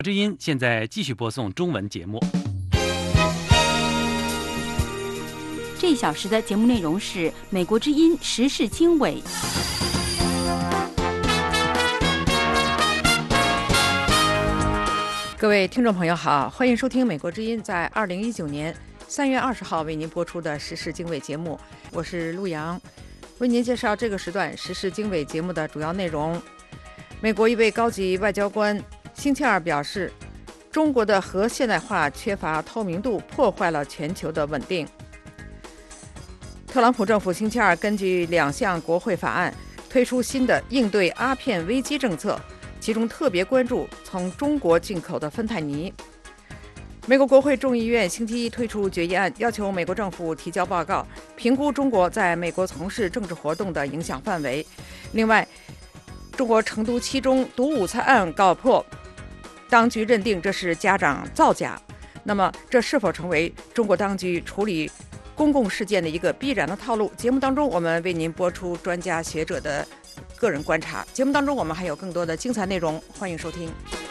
之音现在继续播送中文节目。 这一小时的节目内容是美国之音时事经纬。 各位听众朋友好，欢迎收听美国之音在2019年3月20号为您播出的时事经纬节目，我是陆阳，为您介绍这个时段时事经纬节目的主要内容。美国一位高级外交官星期二表示，中国的核现代化缺乏透明度，破坏了全球的稳定。特朗普政府星期二根据2项国会法案推出新的应对鸦片危机政策，其中特别关注从中国进口的芬太尼。美国国会众议院星期一推出决议案，要求美国政府提交报告，评估中国在美国从事政治活动的影响范围。另外，中国成都七中毒午餐案告破，当局认定这是家长造假。那么，这是否成为中国当局处理公共事件的一个必然的套路？节目当中，我们为您播出专家学者的个人观察。节目当中，我们还有更多的精彩内容，欢迎收听。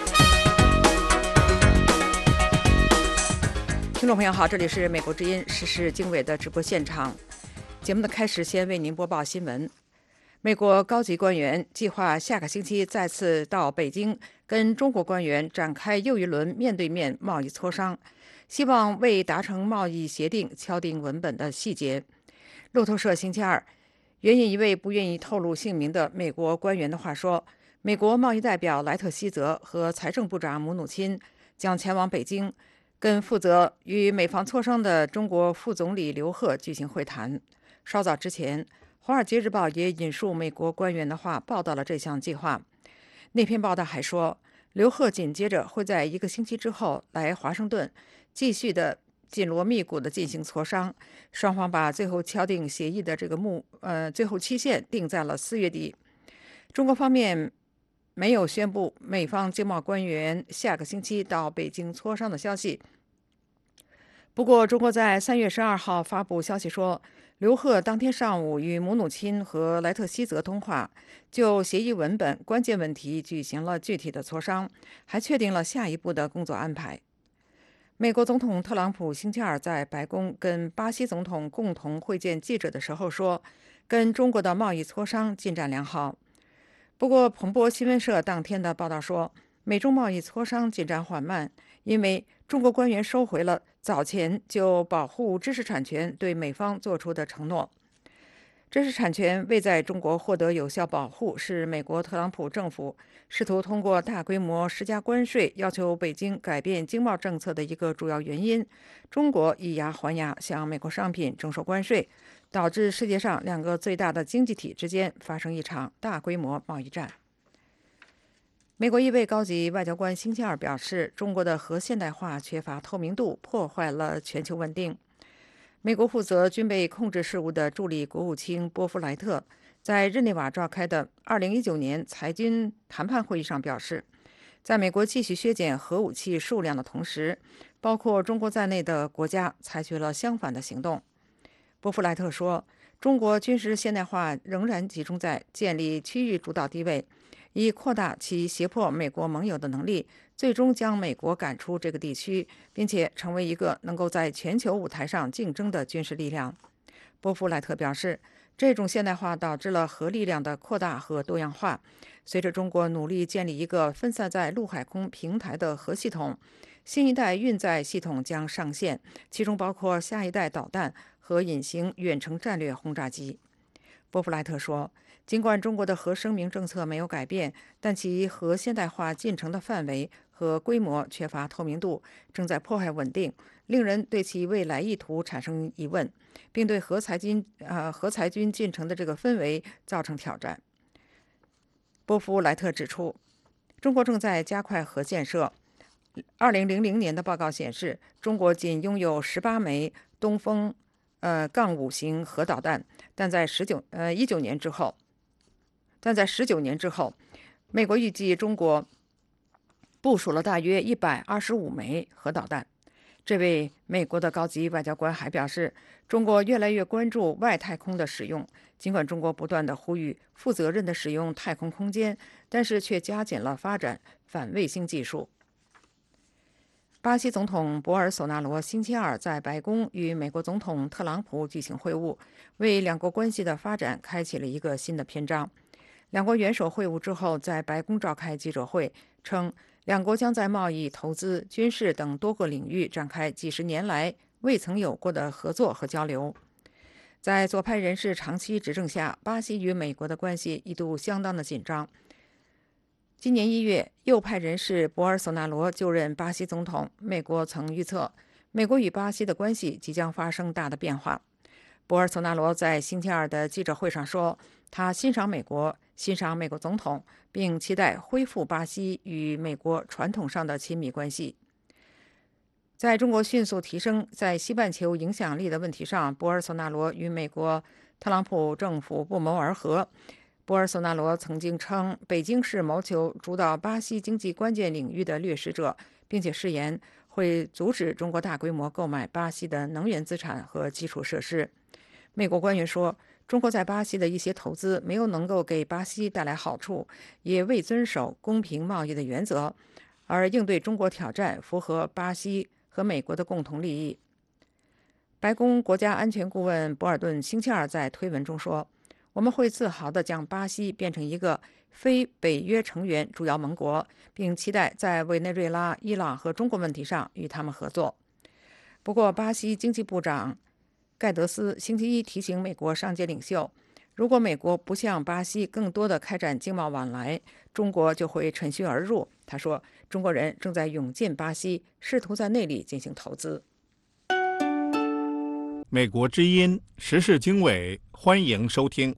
听众朋友好，这里是美国之音时事经纬的直播现场。节目的开始，先为您播报新闻。美国高级官员计划下个星期再次到北京，跟中国官员展开又一轮面对面贸易磋商，希望为达成贸易协定敲定文本的细节。路透社星期二援引一位不愿意透露姓名的美国官员的话说，美国贸易代表莱特希泽和财政部长姆努钦将前往北京，跟负责与美方磋商的中国副总理刘鹤举行会谈。稍早之前，《华尔街日报》也引述美国官员的话报道了这项计划。那篇报道还说，刘鹤紧接着会在1个星期之后来华盛顿，继续的紧锣密鼓的进行磋商。双方把最后敲定协议的这个最后期限定在了4月底。中国方面没有宣布美方经贸官员下个星期到北京磋商的消息。不过，中国在3月12号发布消息说，刘鹤当天上午与姆努钦和莱特希泽通话，就协议文本关键问题举行了具体的磋商，还确定了下一步的工作安排。美国总统特朗普星期二在白宫跟巴西总统共同会见记者的时候说，跟中国的贸易磋商进展良好。不过，彭博新闻社当天的报道说，美中贸易磋商进展缓慢，因为中国官员收回了早前就保护知识产权对美方做出的承诺。知识产权未在中国获得有效保护，是美国特朗普政府试图通过大规模施加关税，要求北京改变经贸政策的一个主要原因。中国以牙还牙，向美国商品征收关税，导致世界上2个最大的经济体之间发生一场大规模贸易战。美国一位高级外交官星期二表示，中国的核现代化缺乏透明度，破坏了全球稳定。美国负责军备控制事务的助理国务卿波夫莱特在日内瓦召开的2019年裁军谈判会议上表示，在美国继续削减核武器数量的同时，包括中国在内的国家采取了相反的行动。波夫莱特说，中国军事现代化仍然集中在建立区域主导地位，以扩大其胁迫美国盟友的能力，最终将美国赶出这个地区，并且成为一个能够在全球舞台上竞争的军事力量。波夫莱特表示，这种现代化导致了核力量的扩大和多样化。随着中国努力建立一个分散在陆海空平台的核系统，新一代运载系统将上线，其中包括下一代导弹和隐形远程战略轰炸机。波夫莱特说，尽管中国的核声明政策没有改变，但其核现代化进程的范围和规模缺乏透明度，正在破坏稳定，令人对其未来意图产生疑问，并对核裁军进程的这个氛围造成挑战。波夫莱特指出，中国正在加快核建设。2000年的报告显示，中国仅拥有18枚东风-5型核导弹，但在19年之后，美国预计中国部署了大约125枚核导弹。这位美国的高级外交官还表示，中国越来越关注外太空的使用，尽管中国不断地呼吁负责任地使用太空空间，但是却加紧了发展反卫星技术。 巴西总统博尔索纳罗星期二在白宫与美国总统特朗普举行会晤，为两国关系的发展开启了一个新的篇章。两国元首会晤之后，在白宫召开记者会，称两国将在贸易、投资、军事等多个领域展开几十年来未曾有过的合作和交流。在左派人士长期执政下，巴西与美国的关系一度相当的紧张。今年1月，右派人士博尔索纳罗就任巴西总统，美国曾预测美国与巴西的关系即将发生大的变化。博尔索纳罗在星期二的记者会上说，他欣赏美国，欣赏美国总统，并期待恢复巴西与美国传统上的亲密关系。在中国迅速提升在西半球影响力的问题上，博尔索纳罗与美国特朗普政府不谋而合。博尔索纳罗曾经称，北京是谋求主导巴西经济关键领域的掠食者，并且誓言会阻止中国大规模购买巴西的能源资产和基础设施。美国官员说，中国在巴西的一些投资没有能够给巴西带来好处，也未遵守公平贸易的原则，而应对中国挑战符合巴西和美国的共同利益。白宫国家安全顾问博尔顿星期二在推文中说，我们会自豪地将巴西变成一个非北约成员主要盟国，并期待在委内瑞拉、伊朗和中国问题上与他们合作。不过，巴西经济部长盖德斯星期一提醒美国上届领袖，如果美国不向巴西更多的开展经贸往来，中国就会趁虚而入。他说，中国人正在涌进巴西，试图在那里进行投资。 美国之音时事经纬，欢迎收听。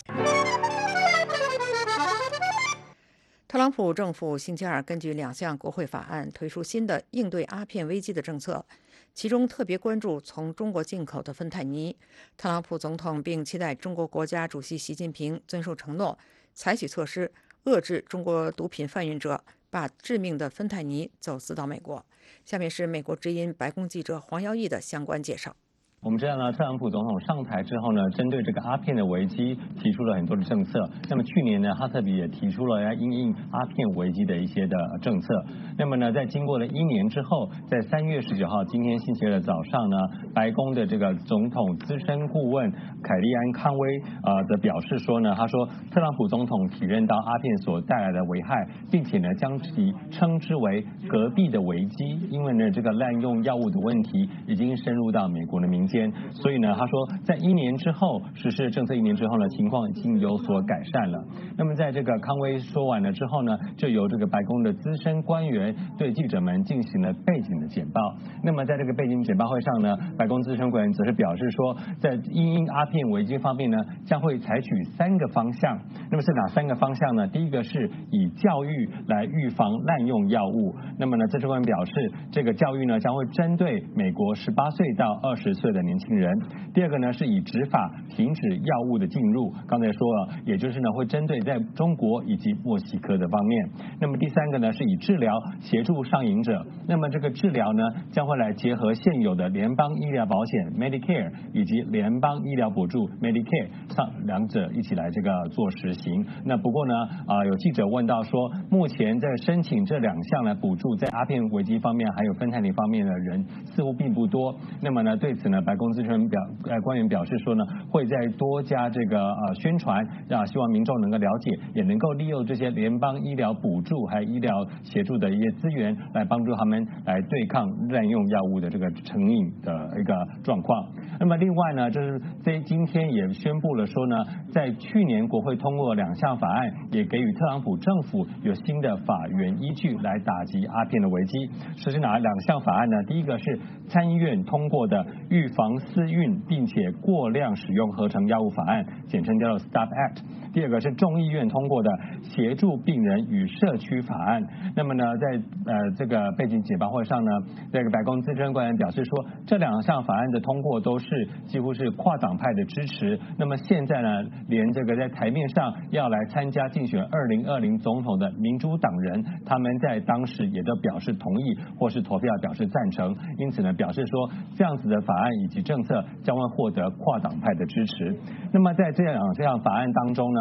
特朗普政府星期二根据2项国会法案推出新的应对鸦片危机的政策，其中特别关注从中国进口的芬太尼。特朗普总统并期待中国国家主席习近平遵守承诺，采取措施遏制中国毒品贩运者把致命的芬太尼走私到美国。下面是美国之音白宫记者黄耀义的相关介绍。 我们知道呢，特朗普总统上台之后呢，针对这个鸦片的危机提出了很多的政策。那么去年呢，他特别也提出了要因应鸦片危机的一些的政策。那么呢，在经过了1年之后，在3月19号，今天星期二的早上呢，白宫的这个总统资深顾问凯利安康威则表示说呢，他说特朗普总统体认到鸦片所带来的危害，并且呢将其称之为隔壁的危机，因为呢这个滥用药物的问题已经深入到美国的民间。所以呢，他说在1年之后实施政策1年之后呢，情况已经有所改善了。那么在这个康威说完了之后呢，就由这个白宫的资深官员对记者们进行了背景的简报。那么在这个背景简报会上呢，白宫资深官员则是表示说，在因应鸦片危机方面呢，将会采取3个方向。那么是哪3个方向呢？第一个是以教育来预防滥用药物。那么呢，资深官员表示，这个教育呢将会针对美国18岁到20岁的年轻人。第二个呢是以执法停止药物的进入，刚才说了，也就是呢会针对在中国以及墨西哥的方面。那么第3个呢是以治疗协助上瘾者，那么这个治疗呢将会来结合现有的联邦医疗保险 Medicare 以及联邦医疗补助 Medicare 上两者一起来这个做实行。那不过呢有记者问到说，目前在申请这2项来补助在鸦片危机方面还有芬太尼方面的人似乎并不多。那么呢对此呢，白宫资深官员表示说呢，会再多加这个宣传，希望民众能够了解，也能够利用这些联邦医疗补助还有医疗协助的一些资源，来帮助他们来对抗滥用药物的这个成瘾的一个状况。那么另外呢，就是在今天也宣布了说呢，在去年国会通过2项法案，也给予特朗普政府有新的法源依据来打击鸦片的危机。是哪2项法案呢？第一个是参议院通过的预防私运并且过量使用合成药物法案，简称叫做 STOP Act。第二个是众议院通过的协助病人与社区法案。那么呢，在这个背景简报会上呢，这个白宫资深官员表示说，这2项法案的通过都是几乎是跨党派的支持。那么现在呢，连这个在台面上要来参加竞选2020总统的民主党人，他们在当时也都表示同意或是投票表示赞成。因此呢，表示说这样子的法案以及政策将会获得跨党派的支持。那么在这2项法案当中呢，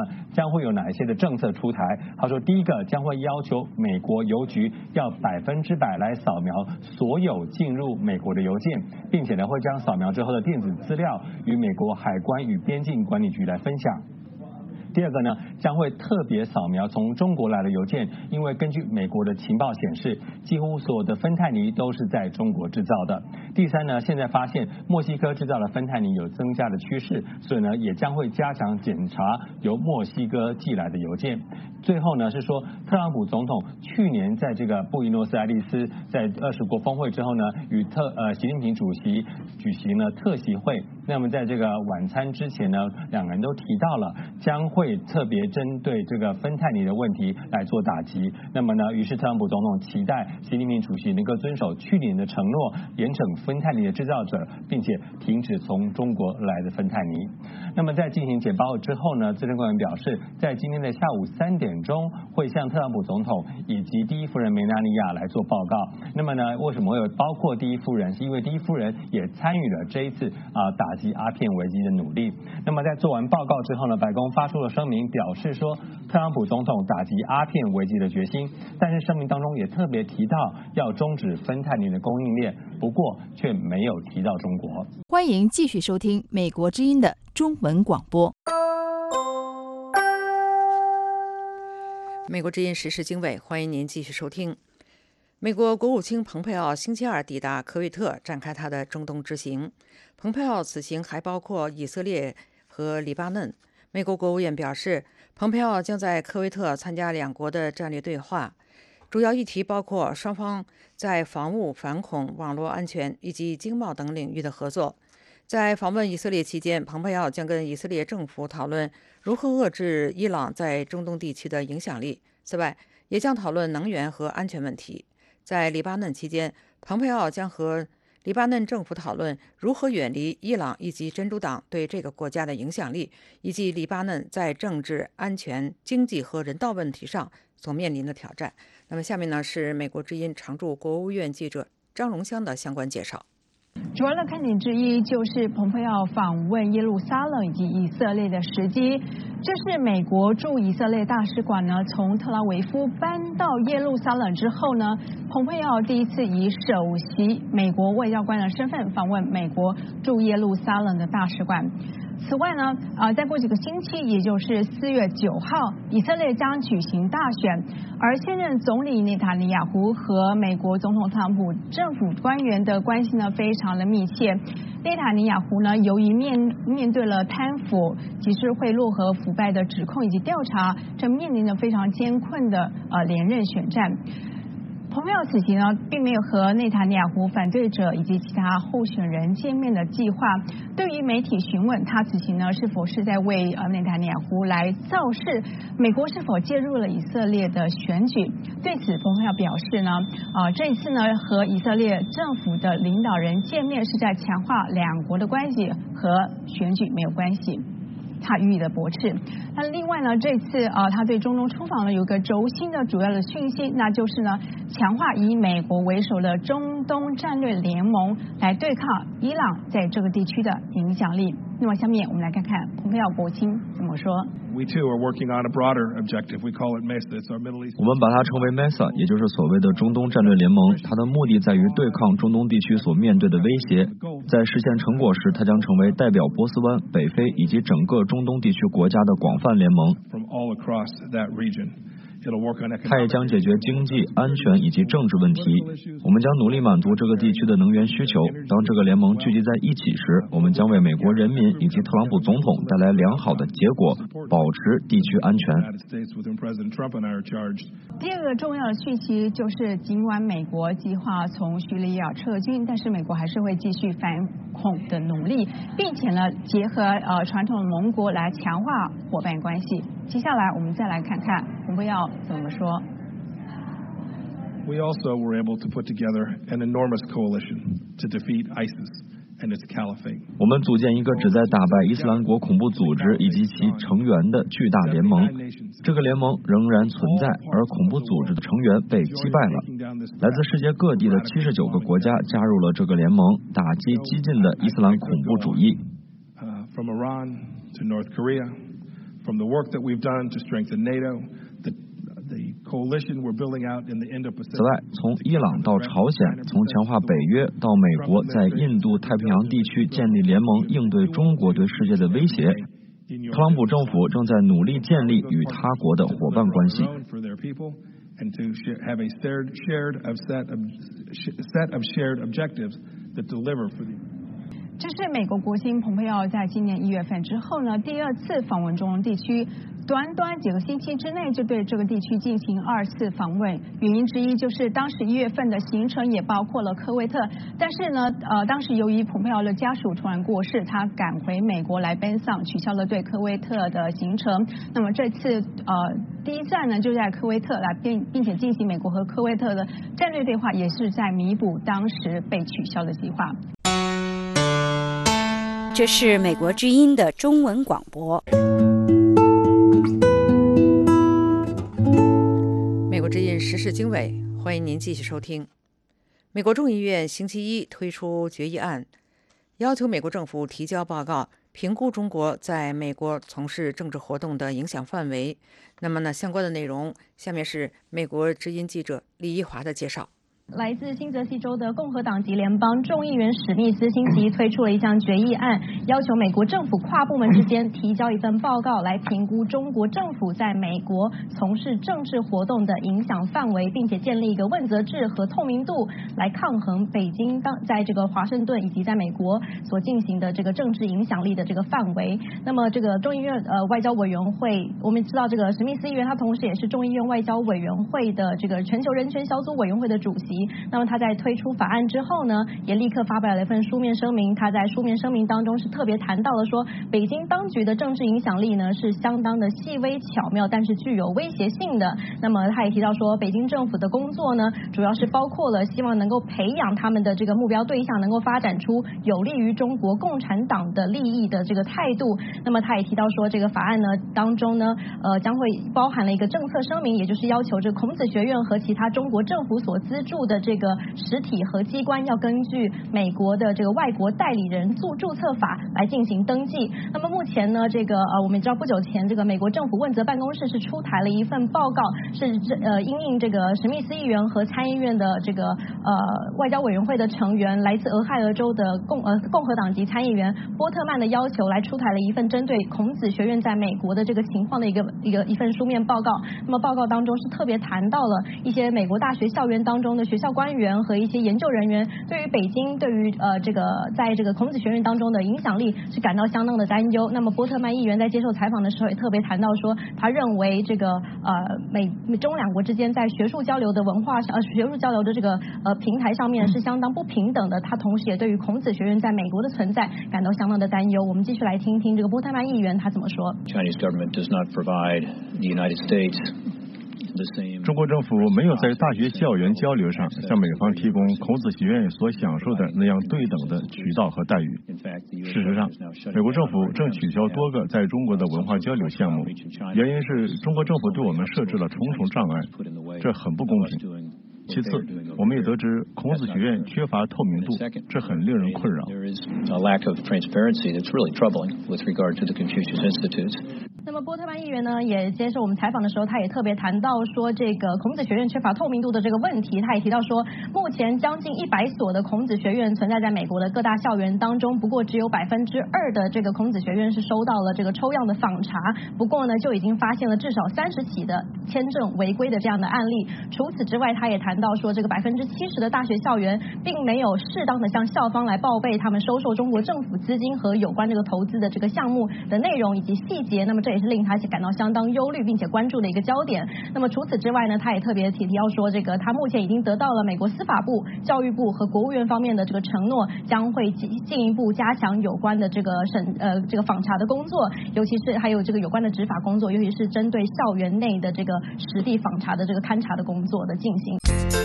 将会有哪一些的政策出台。他说，第一个将会要求美国邮局要100%来扫描所有进入美国的邮件，并且呢会将扫描之后的电子资料与美国海关与边境管理局来分享。第二个呢，将会特别扫描从中国来的邮件，因为根据美国的情报显示，几乎所有的芬太尼都是在中国制造的。第三呢，现在发现墨西哥制造的芬太尼有增加的趋势，所以呢，也将会加强检查由墨西哥寄来的邮件。最后呢，是说特朗普总统去年在这个布宜诺斯艾利斯在20国峰会之后呢，与习近平主席举行了特席会。那么在这个晚餐之前呢，两个人都提到了将会特别针对这个芬太尼的问题来做打击。那么呢，于是特朗普总统期待习近平主席能够遵守去年的承诺，严惩芬太尼的制造者，并且停止从中国来的芬太尼。那么在进行简报之后呢，资深官员表示，在今天的下午3点钟会向特朗普总统以及第一夫人梅拉尼亚来做报告。那么呢，为什么会有包括第一夫人？是因为第一夫人也参与了这一次打击鸦片危机的努力。那么在做完报告之后呢，白宫发出了声明，表示说特朗普总统打击鸦片危机的决心，但是声明当中也特别提到要终止芬太尼的供应链，不过却没有提到中国。 欢迎继续收听美国之音的中文广播。 美国之音时事经纬，欢迎您继续收听。美国国务卿蓬佩奥星期二抵达科威特，展开他的中东之行。蓬佩奥此行还包括以色列和黎巴嫩。美国国务院表示，蓬佩奥将在科威特参加两国的战略对话，主要议题包括双方在防务、反恐、网络安全以及经贸等领域的合作。在访问以色列期间，蓬佩奥将跟以色列政府讨论如何遏制伊朗在中东地区的影响力。此外，也将讨论能源和安全问题。在黎巴嫩期间，蓬佩奥将和黎巴嫩政府讨论如何远离伊朗以及真主党对这个国家的影响力，以及黎巴嫩在政治、安全、经济和人道问题上所面临的挑战。那么下面呢是美国之音常驻国务院记者张荣香的相关介绍。 主要的看点之一就是蓬佩奥访问耶路撒冷以及以色列的时机。这是美国驻以色列大使馆呢从特拉维夫搬到耶路撒冷之后呢，蓬佩奥第一次以首席美国外交官的身份访问美国驻耶路撒冷的大使馆。此外呢，再过几个星期，也就是4月9号，以色列将举行大选，而现任总理内塔尼亚胡和美国总统特朗普政府官员的关系呢非常的密切。内塔尼亚胡呢，由于面对了贪腐、集资贿赂和腐败的指控以及调查，正面临着非常艰困的连任选战。蓬佩奥此行呢，并没有和内塔尼亚胡反对者以及其他候选人见面的计划。对于媒体询问他此行呢是否是在为内塔尼亚胡来造势，美国是否介入了以色列的选举？对此，蓬佩奥表示呢，这一次呢和以色列政府的领导人见面是在强化两国的关系，和选举没有关系。他予以的驳斥。那另外呢，这次他对中东出访呢有个轴心的主要的讯息，那就是呢强化以美国为首的中东战略联盟来对抗伊朗在这个地区的影响力。那么下面我们来看看蓬佩奥国务卿怎么说。 We too are working on a broader objective. We call it MESA. It's our Middle East. 我们把它称为 MESA， 也就是所谓的中东战略联盟。它的目的在于对抗中东地区所面对的威胁。在实现成果时，它将成为代表波斯湾、北非以及整个中东地区国家的广泛联盟。 From all across that region. 它也将解决经济、安全以及政治问题。我们将努力满足这个地区的能源需求。当这个联盟聚集在一起时，我们将为美国人民以及特朗普总统带来良好的结果，保持地区安全。 第二个重要的讯息就是，尽管美国计划从叙利亚撤军，但是美国还是会继续反恐的努力，并且呢，结合传统的盟国来强化伙伴关系。接下来我们再来看看蓬佩奥怎么说。 We also were able to put together an enormous coalition to defeat ISIS and its caliphate. 我们组建一个旨在打败伊斯兰国恐怖组织以及其成员的巨大联盟。这个联盟仍然存在，而恐怖组织的成员被击败了。来自世界各地的79个国家加入了这个联盟，打击激进的伊斯兰恐怖主义。 From Iran to North Korea, from the work that we've done to strengthen NATO, the coalition we're building out in the 此 Indo-Pacific. 外，从伊朗到朝鲜，从强化北约到美国在印度太平洋地区建立联盟，应对中国对世界的威胁，特朗普政府正在努力建立与他国的伙伴关系。 And to have a set of shared objectives that deliver for the. 这是美国国卿蓬佩奥在今年1月份之后呢，第2次访问中东地区，短短几个星期之内就对这个地区进行2次访问。原因之一就是当时1月份的行程也包括了科威特，但是呢，当时由于蓬佩奥的家属突然过世，他赶回美国来奔丧，取消了对科威特的行程。那么这次第一站呢就在科威特来，并且进行美国和科威特的战略对话，也是在弥补当时被取消的计划。 这是美国之音的中文广播。 美国之音时事经纬，欢迎您继续收听。美国众议院星期一推出决议案，要求美国政府提交报告，评估中国在美国从事政治活动的影响范围。那么呢，相关的内容，下面是美国之音记者李一华的介绍。 来自新泽西州的共和党籍联邦众议员史密斯星期一推出了一项决议案，要求美国政府跨部门之间提交一份报告，来评估中国政府在美国从事政治活动的影响范围，并且建立一个问责制和透明度，来抗衡北京在这个华盛顿以及在美国所进行的这个政治影响力的这个范围。那么这个众议院外交委员会，我们知道这个史密斯议员他同时也是众议院外交委员会的这个全球人权小组委员会的主席。那么他在推出法案之后呢，也立刻发表了一份书面声明。他在书面声明当中是特别谈到了说，北京当局的政治影响力呢是相当的细微巧妙，但是具有威胁性的。那么他也提到说，北京政府的工作呢，主要是包括了希望能够培养他们的这个目标对象能够发展出有利于中国共产党的利益的这个态度。那么他也提到说，这个法案呢当中呢，将会包含了一个政策声明，也就是要求这孔子学院和其他中国政府所资助的这个实体和机关要根据美国的这个外国代理人注册法来进行登记。那么目前呢，这个我们知道不久前这个美国政府问责办公室是出台了一份报告，是因应这个史密斯议员和参议院的这个外交委员会的成员来自俄亥俄州的共和党籍参议员波特曼的要求，来出台了一份针对孔子学院在美国的这个情况的一份书面报告。那么报告当中是特别谈到了一些美国大学校园当中的学校官员和一些研究人员对于北京对于这个在这个孔子学院当中的影响力是感到相当的担忧。那么波特曼议员在接受采访的时候也特别谈到说，他认为这个美中两国之间在学术交流的文化上学术交流的这个平台上面是相当不平等的。他同时也对于孔子学院在美国的存在感到相当的担忧。我们继续来听听这个波特曼议员他怎么说。 Chinese government does not provide the United States 中国政府没有在大学校园交流上向美方提供孔子学院所享受的那样对等的渠道和待遇。事实上，美国政府正取消多个在中国的文化交流项目，原因是中国政府对我们设置了重重障碍，这很不公平。其次，我们也得知孔子学院缺乏透明度，这很令人困扰。 那么波特曼议员呢，也接受我们采访的时候，他也特别谈到说，这个孔子学院缺乏透明度的这个问题。他也提到说，目前将近100所的孔子学院存在在美国的各大校园当中，不过只有2%的这个孔子学院是收到了这个抽样的访查。不过呢，就已经发现了至少30起的签证违规的这样的案例。除此之外，他也谈到说，这个70%的大学校园并没有适当的向校方来报备他们收受中国政府资金和有关这个投资的这个项目的内容以及细节。那么这也是令他感到相当忧虑并且关注的一个焦点。那么除此之外呢，他也特别提到说，这个他目前已经得到了美国司法部、教育部和国务院方面的这个承诺，将会进一步加强有关的这个这个访查的工作，尤其是还有这个有关的执法工作，尤其是针对校园内的这个实地访查的这个勘查的工作的进行。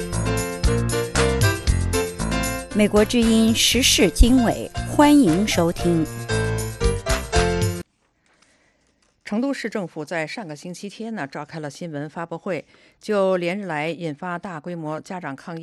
美国之音时事经纬，欢迎收听。 成都市政府在上个星期天呢召开了新闻发布会，就连日来引发大规模家长抗议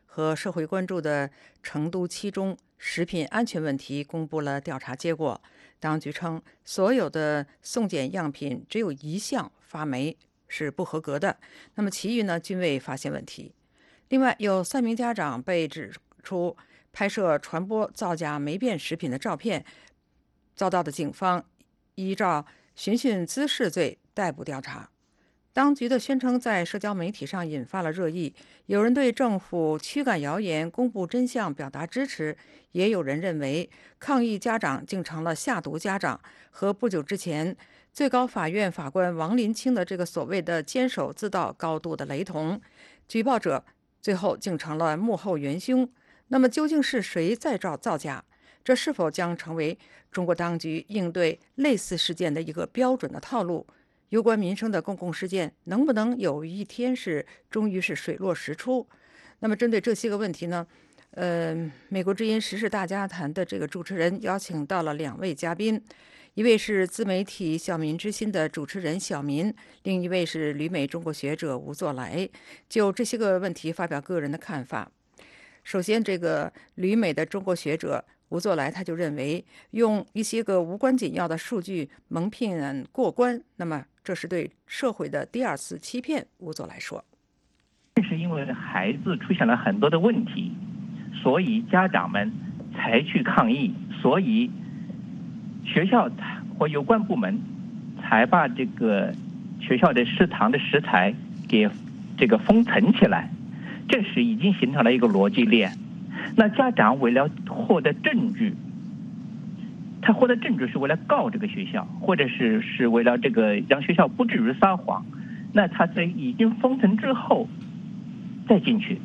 和社会关注的成都七中食品安全问题公布了调查结果。当局称，所有的送检样品只有1项发霉是不合格的，那么其余呢均未发现问题。另外，有3名家长被指出拍摄传播造假霉变食品的照片，遭到的警方依照寻衅滋事罪逮捕调查。当局的宣称在社交媒体上引发了热议，有人对政府驱赶谣言、公布真相表达支持，也有人认为抗议家长竟成了下毒家长，和不久之前最高法院法官王林清的这个所谓的监守自盗高度的雷同。举报者最后竟成了幕后元凶。那么究竟是谁在造假？这是否将成为中国当局应对类似事件的一个标准的套路？攸关民生的公共事件能不能有一天终于是水落石出？那么针对这些个问题呢，美国之音时事大家谈的这个主持人邀请到了2位嘉宾，一位是自媒体小民之心的主持人小民，另一位是旅美中国学者吴作来，就这些个问题发表个人的看法。首先，这个旅美的中国学者吴作来他就认为，用一些个无关紧要的数据蒙骗过关，那么这是对社会的第2次欺骗。吴作来说， 正是因为孩子出现了很多的问题，所以家长们才去抗议，所以学校或有关部门才把这个学校的食堂的食材给这个封存起来，这是已经形成了一个逻辑链。那家长为了获得证据，他获得证据是为了告这个学校，或者是为了这个让学校不至于撒谎，那他在已经封存之后再进去，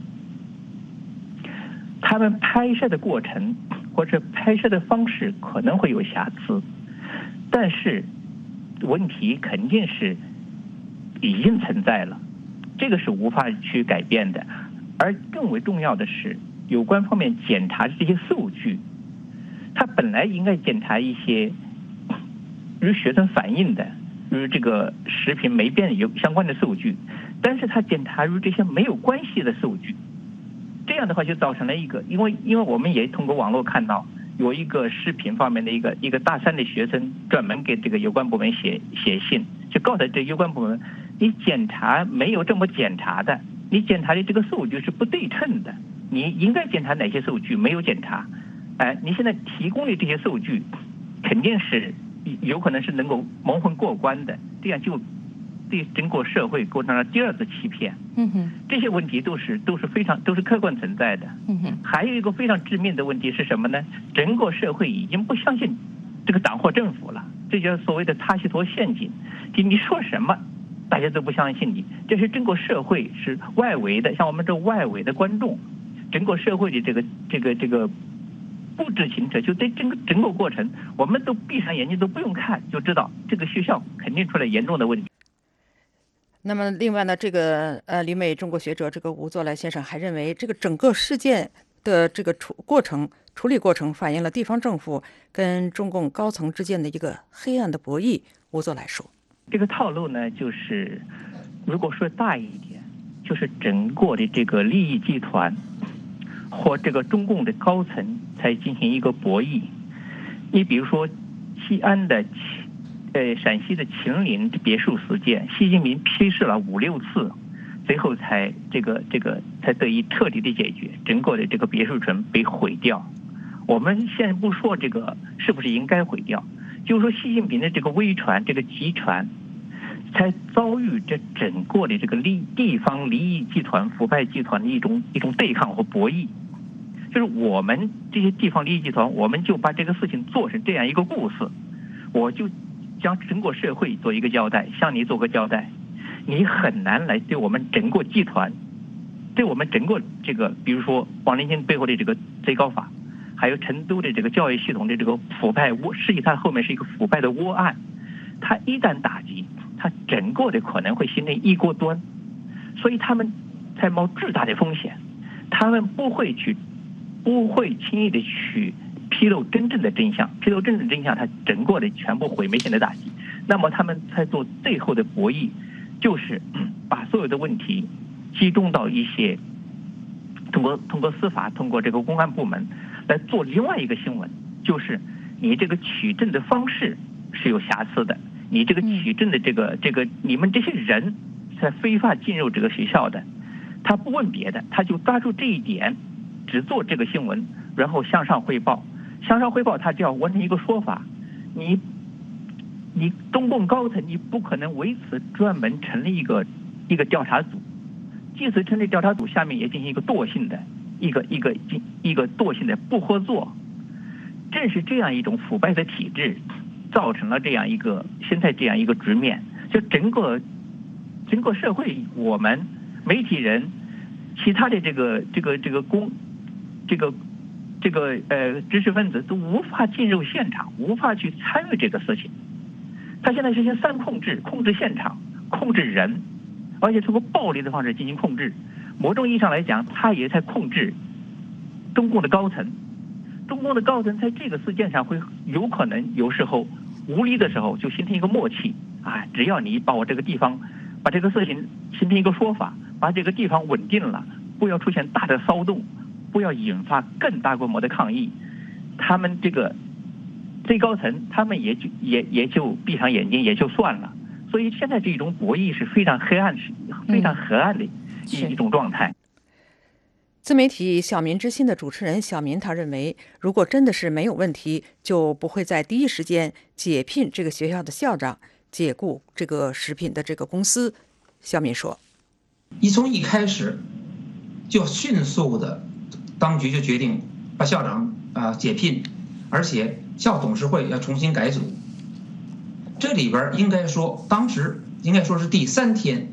他们拍摄的过程或者拍摄的方式可能会有瑕疵，但是问题肯定是已经存在了，这个是无法去改变的。而更为重要的是，有关方面检查这些数据，他本来应该检查一些与学生反映的与这个食品霉变有相关的数据，但是他检查与这些没有关系的数据，这样的话就造成了一个，因为我们也通过网络看到有一个食品方面的一个大3的学生专门给这个有关部门写信，就告诉这有关部门，你检查没有这么检查的，你检查的这个数据是不对称的，你应该检查哪些数据没有检查，你现在提供的这些数据肯定是有可能是能够蒙混过关的，这样就对整个社会构成了第2次欺骗。这些问题都是客观存在的。还有一个非常致命的问题是什么呢？整个社会已经不相信这个党或政府了，这就是所谓的塔西佗陷阱，就你说什么大家都不相信你，这是整个社会是外围的，像我们这外围的观众，整个社会的这个不知情者，就对整个过程，我们都闭上眼睛都不用看就知道这个学校肯定出了严重的问题。 那么另外呢，这个旅美中国学者这个吴作来先生还认为，这个整个事件的这个处理过程反映了地方政府跟中共高层之间的一个黑暗的博弈。吴作来说， 这个套路呢，就是如果说大一点，就是整个的这个利益集团或这个中共的高层才进行一个博弈。你比如说西安的陕西的秦岭别墅事件，习近平批示了5、6次，最后才才得以彻底的解决，整个的这个别墅群被毁掉。我们现在不说这个是不是应该毁掉，就是说习近平的这个微传这个集团才遭遇这整个的这个地方利益集团腐败集团的一种对抗和博弈。就是我们这些地方利益集团，我们就把这个事情做成这样一个故事，我就将整个社会做一个交代，向你做个交代，你很难来对我们整个集团，对我们整个这个，比如说王林清背后的这个最高法，还有成都的这个教育系统的这个腐败实际它后面是一个腐败的窝案，它一旦打击，它整个的可能会形成一锅端，所以他们才冒巨大的风险，他们不会轻易的去披露真正的真相，它整个的全部毁灭性的打击。那么他们才做最后的博弈，就是把所有的问题集中到一些通过司法，通过这个公安部门来做另外一个新闻，就是你这个取证的方式是有瑕疵的，你这个取证的这个你们这些人才非法进入这个学校的，他不问别的，他就抓住这一点，只做这个新闻，然后向上汇报，他就要完成一个说法，你中共高层你不可能为此专门成立一个调查组，即使成立调查组，下面也进行一个惰性的一个惰性的不合作，正是这样一种腐败的体制，造成了现在这样一个局面，就整个社会，我们媒体人，其他的知识分子都无法进入现场，无法去参与这个事情。他现在实行3控制：控制现场，控制人，而且通过暴力的方式进行控制。某种意义上来讲，他也在控制中共的高层。中共的高层在这个事件上会有可能有时候无力的时候就形成一个默契啊，只要你把我这个地方，把这个事情形成一个说法，把这个地方稳定了，不要出现大的骚动，不要引发更大规模的抗议，他们这个最高层他们也就闭上眼睛也就算了。所以现在这种博弈是非常黑暗的一种状态。 自媒体小民之心的主持人小民他认为，如果真的是没有问题，就不会在第一时间解聘这个学校的校长，解雇这个食品的这个公司。小民说， 从一开始就迅速的，当局就决定把校长解聘，而且校董事会要重新改组。这里边应该说，当时应该说是第3天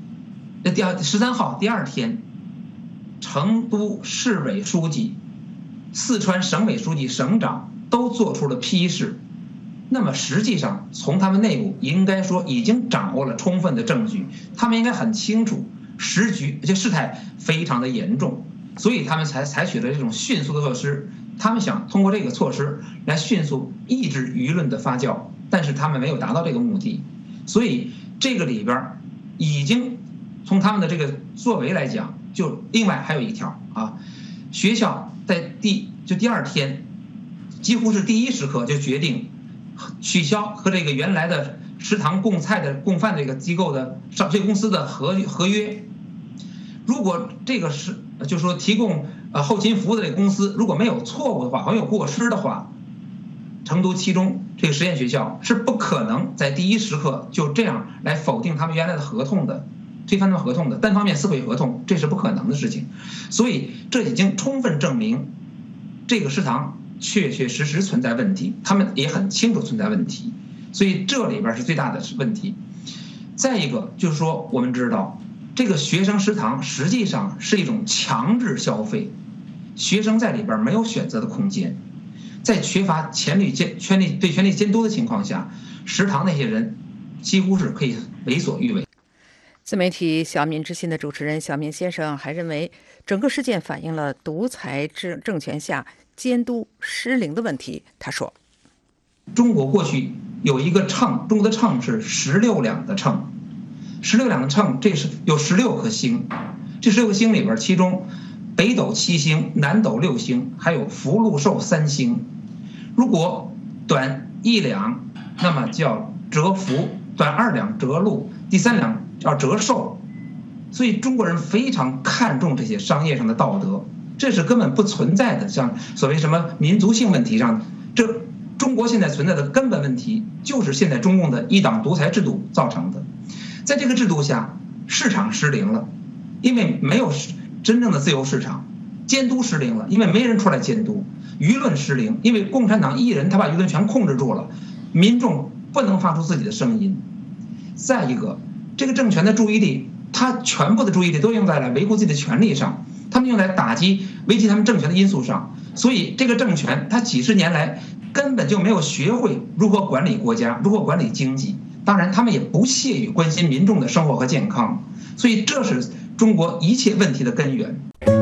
，13号第2天，成都市委书记、四川省委书记、省长都做出了批示。那么实际上，从他们内部应该说已经掌握了充分的证据，他们应该很清楚时局，这事态非常的严重，所以他们才采取了这种迅速的措施。他们想通过这个措施来迅速抑制舆论的发酵，但是他们没有达到这个目的。所以这个里边已经从他们的这个作为来讲，就另外还有一条啊，学校在第2天，几乎是第一时刻就决定取消和这个原来的食堂供饭这个机构的这个公司的合约。如果这个是就是说提供后勤服务的这个公司如果没有错误的话，没有过失的话，成都七中这个实验学校是不可能在第一时刻就这样来否定他们原来的合同的，推翻他们合同的，单方面撕毁合同，这是不可能的事情。所以这已经充分证明这个食堂确确实实存在问题，他们也很清楚存在问题，所以这里边是最大的问题。再一个就是说，我们知道这个学生食堂实际上是一种强制消费，学生在里边没有选择的空间，在缺乏权力监督的情况下，食堂那些人几乎是可以为所欲为。 自媒体小民之心的主持人小民先生还认为，整个事件反映了独裁政权下监督失灵的问题。他说， 中国过去有一个秤，中国的秤是16两的秤，16两的秤，这是有16颗星，这16颗星里边，其中北斗7星，南斗6星，还有福禄寿3星。如果短1两，那么叫折福；短2两折禄，第3两叫折寿。所以中国人非常看重这些商业上的道德，这是根本不存在的。像所谓什么民族性问题上，这中国现在存在的根本问题，就是现在中共的一党独裁制度造成的。在这个制度下，市场失灵了，因为没有真正的自由市场；监督失灵了，因为没人出来监督；舆论失灵，因为共产党一人他把舆论全控制住了，民众不能发出自己的声音。再一个，这个政权的注意力，他全部的注意力都用在了维护自己的权利上，他们用在打击危及他们政权的因素上。所以这个政权他几十年来根本就没有学会如何管理国家，如何管理经济，当然他们也不屑于关心民众的生活和健康。所以这是中国一切问题的根源。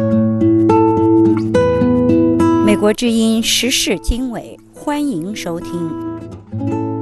美国之音时事经纬，欢迎收听。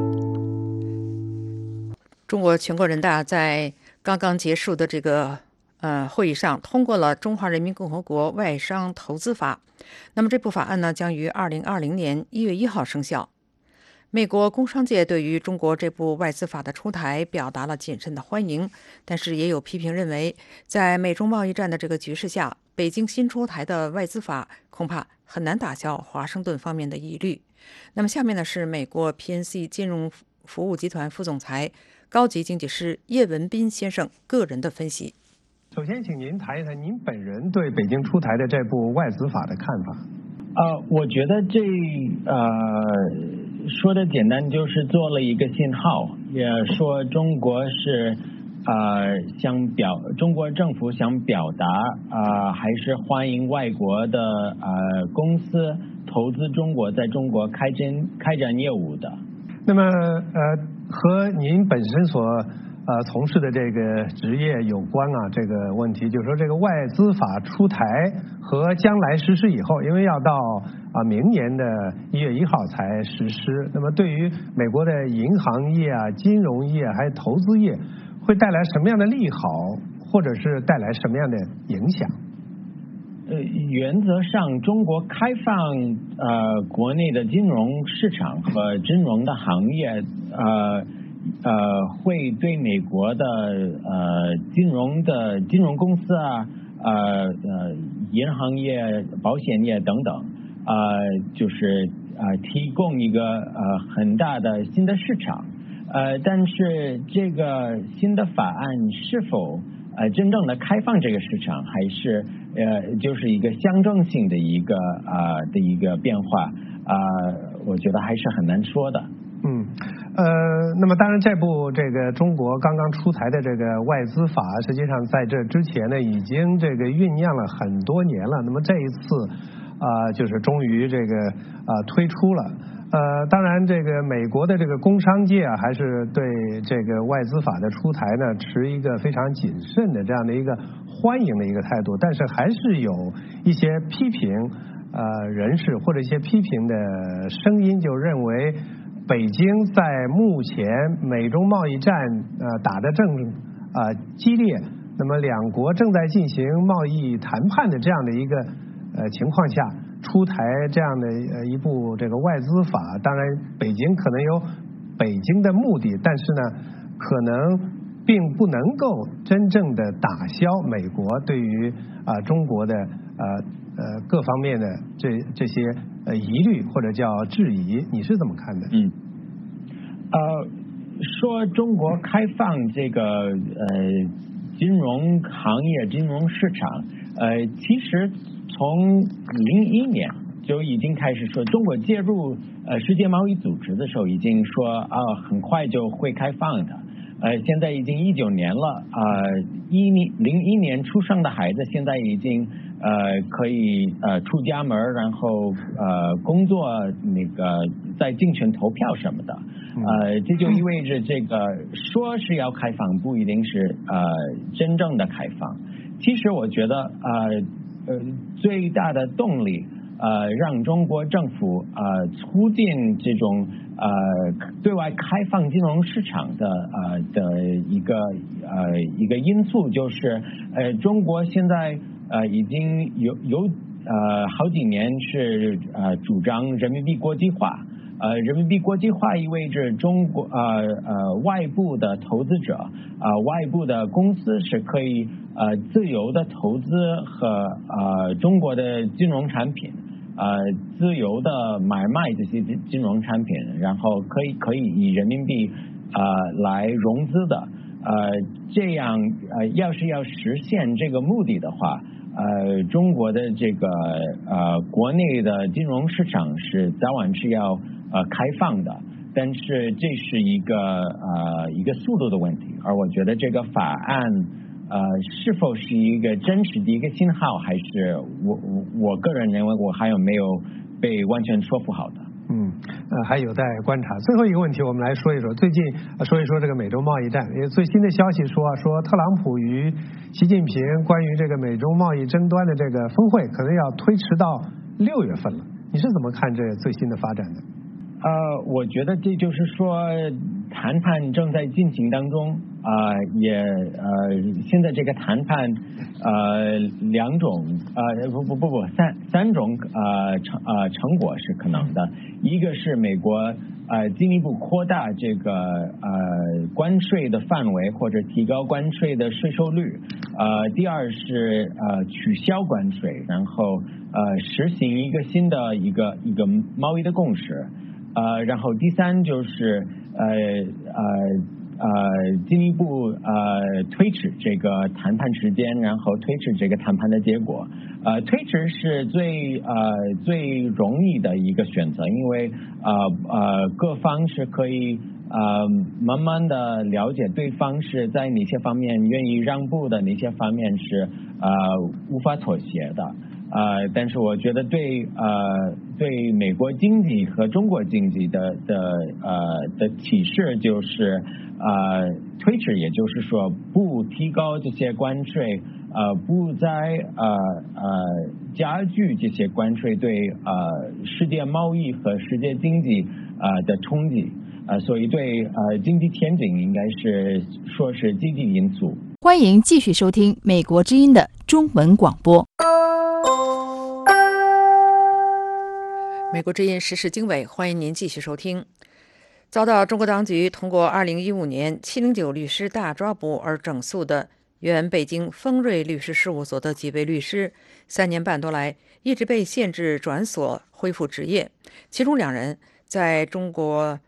中国全国人大在刚刚结束的这个会议上通过了《中华人民共和国外商投资法》。那么这部法案呢，将于2020年1月1号生效。美国工商界对于中国这部外资法的出台表达了谨慎的欢迎，但是也有批评认为，在美中贸易战的这个局势下，北京新出台的外资法恐怕很难打消华盛顿方面的疑虑。那么下面呢是美国 PNC 金融服务集团副总裁、高级经济师叶文斌先生个人的分析。 首先，请您谈一谈您本人对北京出台的这部外资法的看法。 我觉得说的简单，就是做了一个信号，也说中国是中国政府想表达还是欢迎外国的公司投资中国，在中国开展业务的。 那么和您本身所从事的这个职业有关这个问题，就是说这个外资法出台和将来实施以后，因为要到明年的1月1号才实施，那么对于美国的银行业金融业还有投资业会带来什么样的利好，或者是带来什么样的影响？ 原则上，中国开放国内的金融市场和金融的行业会对美国的金融公司银行业、保险业等等就是提供一个很大的新的市场。但是这个新的法案是否真正的开放这个市场，还是就是一个象征性的一个变化，我觉得还是很难说的。 那么当然这个中国刚刚出台的这个外资法，实际上在这之前呢已经这个酝酿了很多年了。那么这一次就是终于这个推出了。当然这个美国的这个工商界还是对这个外资法的出台呢持一个非常谨慎的这样的一个欢迎的一个态度，但是还是有一些批评人士或者一些批评的声音，就认为北京在目前美中贸易战打得正激烈，那么两国正在进行贸易谈判的这样的一个情况下，出台这样的一部这个外资法，当然北京可能有北京的目的，但是呢可能并不能够真正的打消美国对于中国的各方面的这些疑虑或者叫质疑，你是怎么看的？ 说中国开放这个金融行业、金融市场，其实从2001年就已经开始说，中国介入世界贸易组织的时候已经说很快就会开放的。现在已经19年了，01年出生的孩子现在已经可以出家门，然后工作在竞选投票什么的，这就意味着这个说是要开放，不一定是真正的开放。其实我觉得最大的动力让中国政府促进这种对外开放金融市场的一个因素，就是中国现在已经有好几年是主张人民币国际化。人民币国际化意味着中国外部的投资者外部的公司是可以自由的投资和中国的金融产品，自由的买卖这些金融产品，然后可以以人民币来融资的。这样要实现这个目的的话，中国的这个国内的金融市场是早晚是要开放的，但是这是一个速度的问题，而我觉得这个法案是否是一个真实的一个信号，还是我个人认为我还有没有被完全说服好的。 还有待观察。最后一个问题，我们来说一说最近说一说这个美洲贸易战。因为最新的消息说特朗普与习近平关于这个美洲贸易争端的这个峰会可能要推迟到6月份了。你是怎么看这最新的发展的？ 我觉得这就是说谈判正在进行当中现在这个谈判三种成果是可能的。一个是美国进一步扩大这个关税的范围或者提高关税的税收率，第二是取消关税，然后实行一个新的一个贸易的共识，然后第三就是进一步推迟这个谈判时间，然后推迟这个谈判的结果。推迟是最容易的一个选择，因为各方是可以慢慢的了解对方是在哪些方面愿意让步的，哪些方面是无法妥协的。但是我觉得对美国经济和中国经济的启示就是推迟，也就是说不提高这些关税，不再加剧这些关税对世界贸易和世界经济的冲击，所以对经济前景应该是说是积极因素。 欢迎继续收听美国之音的中文广播。 美国之音时事经纬，欢迎您继续收听。遭到中国当局通过2015年709律师大抓捕而整肃的原北京丰瑞律师事务所的几位律师，3年半多来一直被限制转所恢复职业，其中2人在中国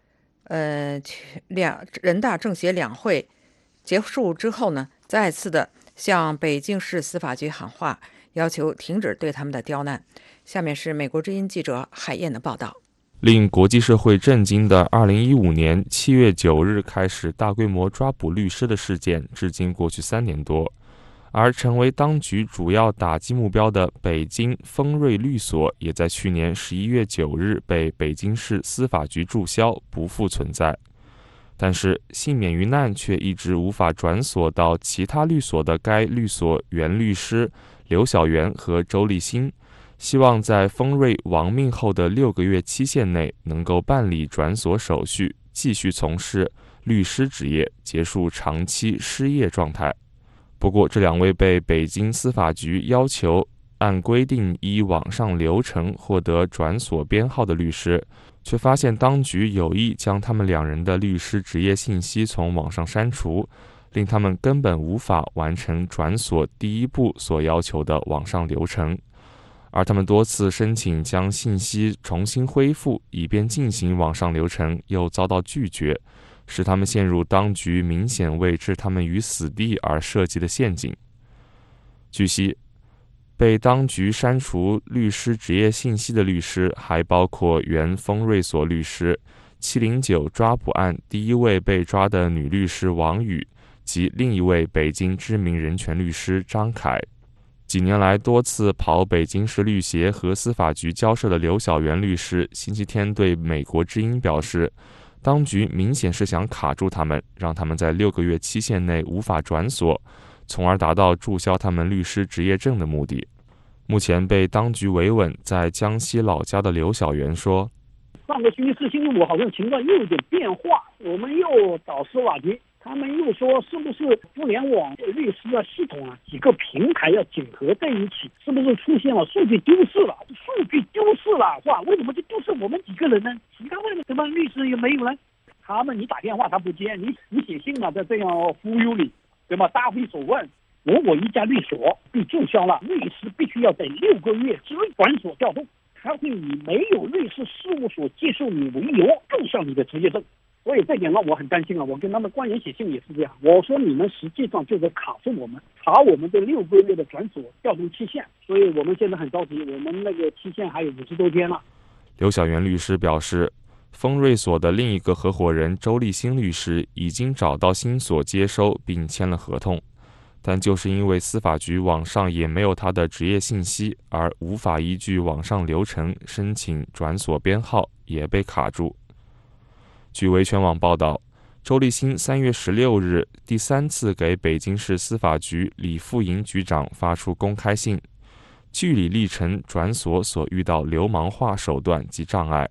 人大政协两会结束之后呢，再次的向北京市司法局喊话，要求停止对他们的刁难。下面是美国之音记者海燕的报道。 令国际社会震惊的2015年7月9日开始大规模抓捕律师的事件，至今过去3年多，而成为当局主要打击目标的北京丰瑞律所，也在去年11月9日被北京市司法局注销，不复存在。但是幸免于难却一直无法转所到其他律所的该律所原律师刘晓元和周立新，希望在丰瑞亡命后的6个月期限内能够办理转所手续，继续从事律师职业，结束长期失业状态。不过，这2位被北京司法局要求按规定依网上流程获得转所编号的律师，却发现当局有意将他们2人的律师职业信息从网上删除，令他们根本无法完成转所第一步所要求的网上流程。而他们多次申请将信息重新恢复，以便进行网上流程，又遭到拒绝，使他们陷入当局明显为置他们于死地而设计的陷阱。据悉，被当局删除律师职业信息的律师还包括原丰瑞所律师、709抓捕案第1位被抓的女律师王宇及另一位北京知名人权律师张凯。几年来多次跑北京市律协和司法局交涉的刘晓元律师星期天对美国之音表示，当局明显是想卡住他们，让他们在6个月期限内无法转所，从而达到注销他们律师执业证的目的。目前被当局维稳在江西老家的刘晓元说， 上个星期4、星期5好像情况又有点变化，我们又找司法局，他们又说是不是互联网律师系统几个平台要整合在一起，是不是出现了数据丢失了？数据丢失了是吧？为什么就丢失我们几个人呢？其他的什么律师也没有呢？他们你打电话他不接，你写信了再这样忽悠你，对吧？答非所问。如果一家律所被注销了，律师必须要在6个月之内转所调动，他会以没有律师事务所接受你为由注销你的执业证。所以这点让我很担心我跟他们官员写信也是这样，我说你们实际上就是卡住我们，查我们的6个月的转所调动期限，所以我们现在很着急，我们那个期限还有50多天了。 刘晓元律师表示，丰瑞所的另一个合伙人周立新律师已经找到新所接收并签了合同，但就是因为司法局网上也没有他的职业信息，而无法依据网上流程申请转所编号，也被卡住。据维权网报道，周立新3月16日第3次给北京市司法局李富营局长发出公开信，据理力陈转所所遇到流氓化手段及障碍，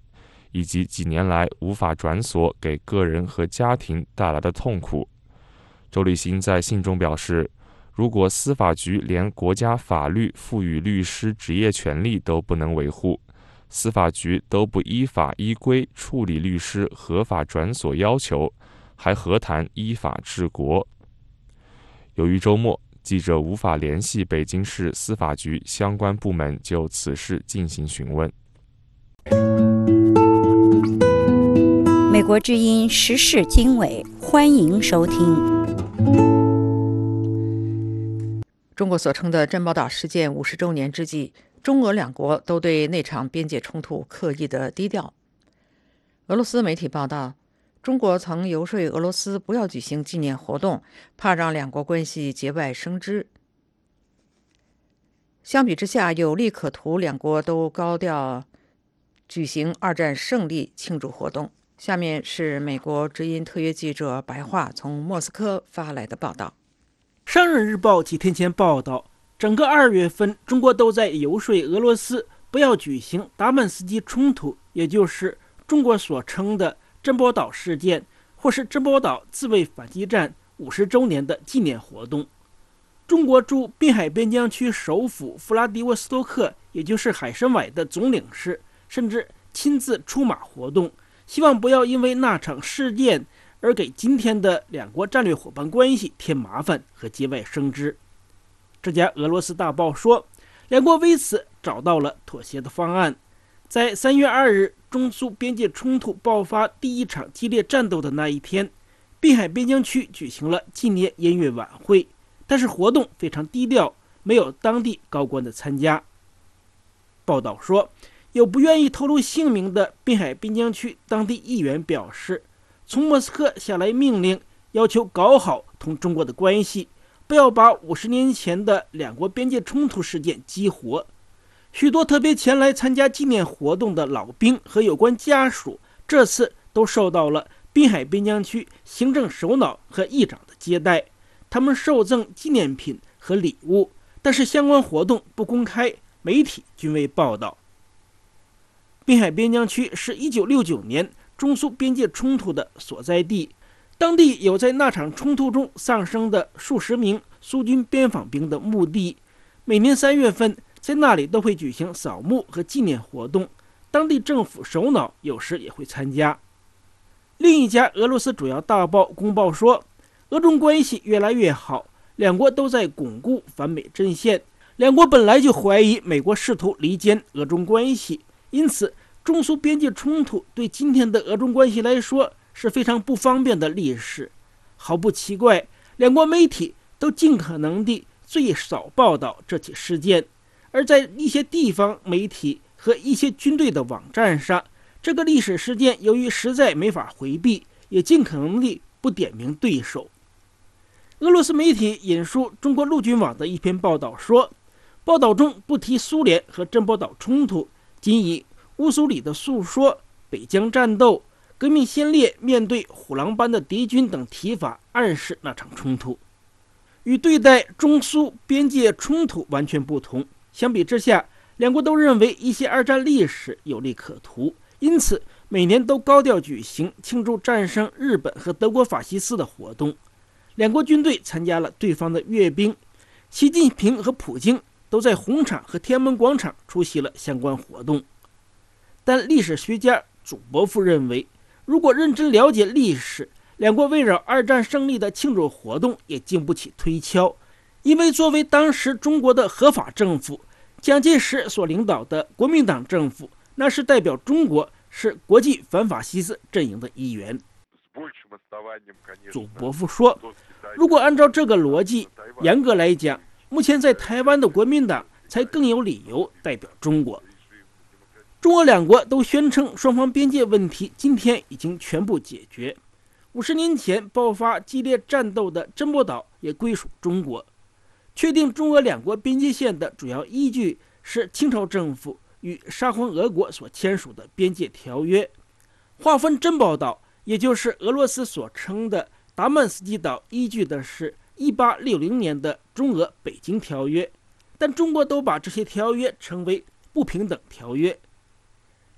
以及几年来无法转锁给个人和家庭带来的痛苦。周立新在信中表示，如果司法局连国家法律赋予律师职业权利都不能维护，司法局都不依法依规处理律师合法转锁要求，还何谈依法治国？由于周末记者无法联系北京市司法局相关部门就此事进行询问。 美国之音时事经纬，欢迎收听。 中国所称的珍宝岛事件50周年之际，中俄两国都对那场边界冲突刻意的低调。俄罗斯媒体报道，中国曾游说俄罗斯不要举行纪念活动，怕让两国关系节外生枝。相比之下，有利可图，两国都高调举行二战胜利庆祝活动。下面是美国之音特约记者白桦从莫斯科发来的报道。 商人日报几天前报道，整个2月份，中国都在游说俄罗斯不要举行达曼斯基冲突，也就是中国所称的珍宝岛事件，或是珍宝岛自卫反击战50周年的纪念活动。中国驻滨海边疆区首府弗拉迪沃斯托克，也就是海参崴的总领事，甚至亲自出马活动，希望不要因为那场事件而给今天的两国战略伙伴关系添麻烦和节外生枝。这家俄罗斯大报说，两国为此找到了妥协的方案。在3月2日中苏边界冲突爆发第一场激烈战斗的那一天，滨海边疆区举行了纪念音乐晚会，但是活动非常低调，没有当地高官的参加。报道说，有不愿意透露姓名的滨海边疆区当地议员表示，从莫斯科下来命令，要求搞好同中国的关系，不要把50年前的两国边界冲突事件激活。许多特别前来参加纪念活动的老兵和有关家属，这次都受到了滨海边疆区行政首脑和议长的接待，他们受赠纪念品和礼物，但是相关活动不公开，媒体均未报道。滨海边疆区是1969年中苏边界冲突的所在地，当地有在那场冲突中丧生的数十名苏军边防兵的墓地，每年3月份在那里都会举行扫墓和纪念活动，当地政府首脑有时也会参加。另一家俄罗斯主要大报公报说，俄中关系越来越好，两国都在巩固反美阵线，两国本来就怀疑美国试图离间俄中关系，因此中苏边界冲突对今天的俄中关系来说是非常不方便的历史。毫不奇怪，两国媒体都尽可能地最少报道这起事件，而在一些地方媒体和一些军队的网站上，这个历史事件由于实在没法回避，也尽可能地不点名对手。俄罗斯媒体引述中国陆军网的一篇报道说，报道中不提苏联和珍宝岛冲突，仅以乌苏里的诉说、北疆战斗、革命先烈面对虎狼般的敌军等提法暗示那场冲突。与对待中苏边界冲突完全不同，相比之下，两国都认为一些二战历史有利可图，因此每年都高调举行庆祝战胜日本和德国法西斯的活动。两国军队参加了对方的阅兵，习近平和普京都在红场和天安门广场出席了相关活动。但历史学家祖伯夫认为，如果认真了解历史，两国围绕二战胜利的庆祝活动也经不起推敲，因为作为当时中国的合法政府，蒋介石所领导的国民党政府，那是代表中国，是国际反法西斯阵营的一员。祖伯夫说，如果按照这个逻辑，严格来讲，目前在台湾的国民党才更有理由代表中国。中俄两国都宣称双方边界问题今天已经全部解决。50年前爆发激烈战斗的珍宝岛也归属中国。确定中俄两国边界线的主要依据是清朝政府与沙皇俄国所签署的边界条约。划分珍宝岛，也就是俄罗斯所称的达曼斯基岛，依据的是1860年的中俄北京条约，但中国都把这些条约称为不平等条约。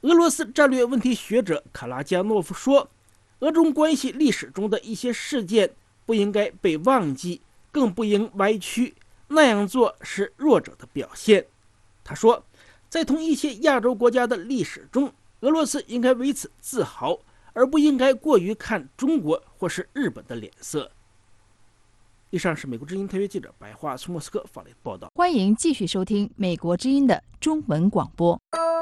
俄罗斯战略问题学者卡拉加诺夫说，俄中关系历史中的一些事件不应该被忘记，更不应歪曲，那样做是弱者的表现。他说，在同一些亚洲国家的历史中，俄罗斯应该为此自豪，而不应该过于看中国或是日本的脸色。以上是美国之音特约记者白桦从莫斯科发来的报道。 欢迎继续收听美国之音的中文广播。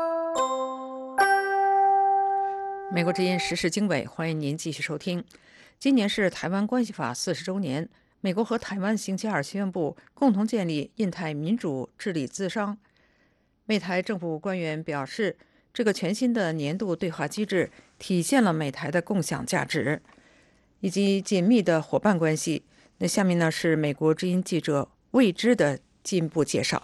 美国之音时事经纬，欢迎您继续收听。今年是台湾关系法40周年，美国和台湾星期二宣布共同建立印太民主治理咨商。美台政府官员表示，这个全新的年度对话机制体现了美台的共享价值以及紧密的伙伴关系。那下面呢是美国之音记者魏之的进一步介绍。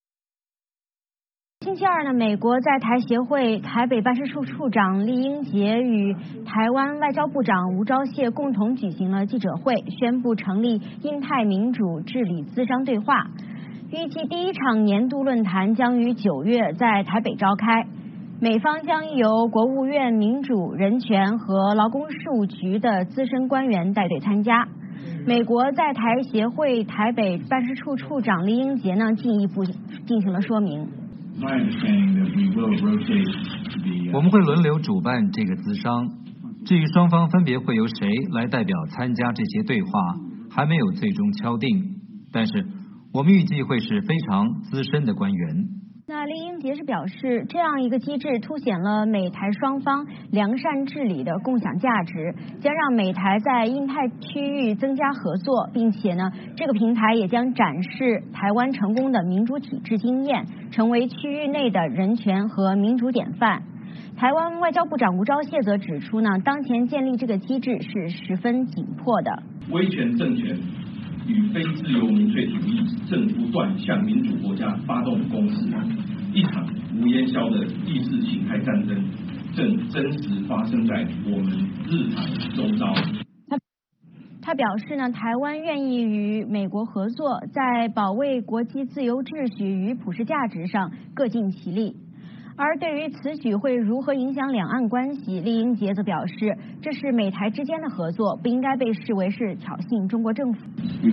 星期二呢，美国在台协会台北办事处处长酈英杰与台湾外交部长吴钊燮共同举行了记者会，宣布成立印太民主治理咨商对话。预计第一场年度论坛将于9月在台北召开，美方将由国务院民主、人权和劳工事务局的资深官员带队参加。美国在台协会台北办事处处长酈英杰呢进一步进行了说明。 我们会轮流主办这个咨商，至于双方分别会由谁来代表参加这些对话，还没有最终敲定，但是我们预计会是非常资深的官员。 那酈英杰是表示，这样一个机制凸显了美台双方良善治理的共享价值，将让美台在印太区域增加合作，并且呢，这个平台也将展示台湾成功的民主体制经验，成为区域内的人权和民主典范。台湾外交部长吴钊燮则指出呢，当前建立这个机制是十分紧迫的。 威权政权与非自由民粹主义正不断向民主国家发动攻势，一场无烟硝的意识形态战争正真实发生在我们日常周遭。 他表示呢，台湾愿意与美国合作，在保卫国际自由秩序与普世价值上各尽其力。而对于此举会如何影响两岸关系，酈英杰则表示，这是美台之间的合作，不应该被视为是挑衅中国政府。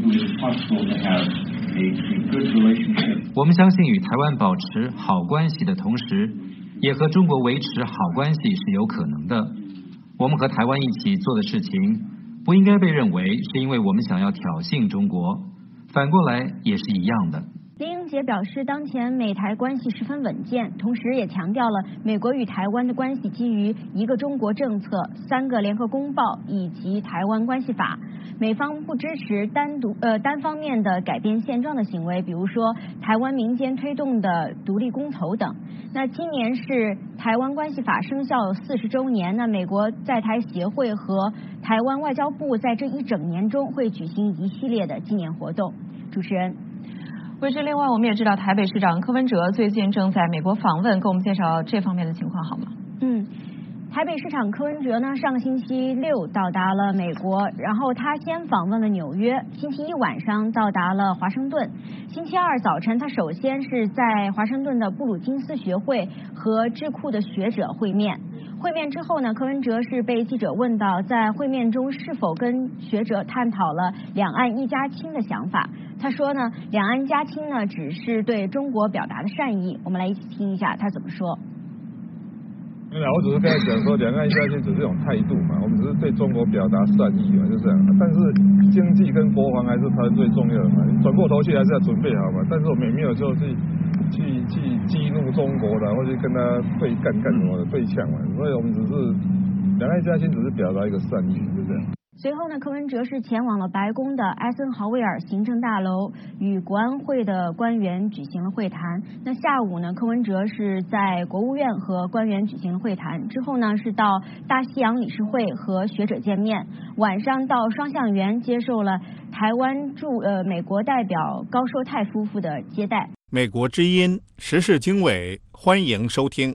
我们相信与台湾保持好关系的同时，也和中国维持好关系是有可能的。我们和台湾一起做的事情，不应该被认为是因为我们想要挑衅中国，反过来也是一样的。 酈英杰表示，当前美台关系十分稳健，同时也强调了美国与台湾的关系基于一个中国政策、3个联合公报以及台湾关系法。美方不支持单方面的改变现状的行为，比如说台湾民间推动的独立公投等。那今年是台湾关系法生效40周年，那美国在台协会和台湾外交部在这一整年中会举行一系列的纪念活动。主持人。 魏之，另外我们也知道台北市长柯文哲最近正在美国访问，给我们介绍这方面的情况好吗？ 台北市长柯文哲呢，上星期6到达了美国，然后他先访问了纽约，星期1晚上到达了华盛顿，星期2早晨他首先是在华盛顿的布鲁金斯学会和智库的学者会面。会面之后呢，柯文哲是被记者问到，在会面中是否跟学者探讨了两岸一家亲的想法。他说呢，两岸家亲呢只是对中国表达的善意。我们来一起听一下他怎么说。 我只是跟他讲说，两岸一家亲只是一种态度嘛，我们只是对中国表达善意嘛，就这样。但是经济跟国防还是他最重要的嘛，转过头去还是要准备好嘛。但是我们也没有说去激怒中国的，或者跟他对干什么的对呛嘛。所以我们只是两岸一家亲，只是表达一个善意，就这样。 随后呢，柯文哲是前往了白宫的艾森豪威尔行政大楼，与国安会的官员举行了会谈。那下午呢，柯文哲是在国务院和官员举行了会谈，之后呢是到大西洋理事会和学者见面，晚上到双橡园接受了台湾驻美国代表高寿泰夫妇的接待。 美国之音时事经纬，欢迎收听。